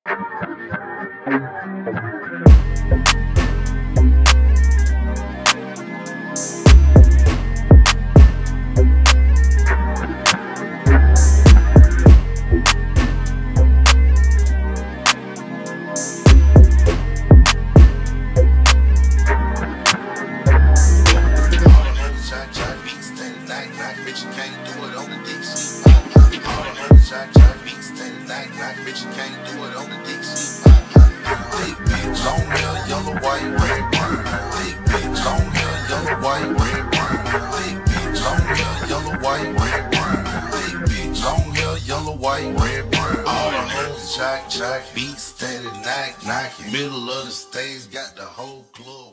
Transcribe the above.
Bitch, you can't do it on the dick sheet. All the hoes try beat, steady night, bitch, you can't do it on the dick sheet. Thick bitch, long hair, yellow, white, red, brown. Thick bitch, long hair, yellow, white, red, brown. Thick bitch, long hair, yellow, white, red, brown. Thick bitch, long hair, yellow, white, red, brown. All the hoes try beat, steady night, middle of the stage, got the whole club.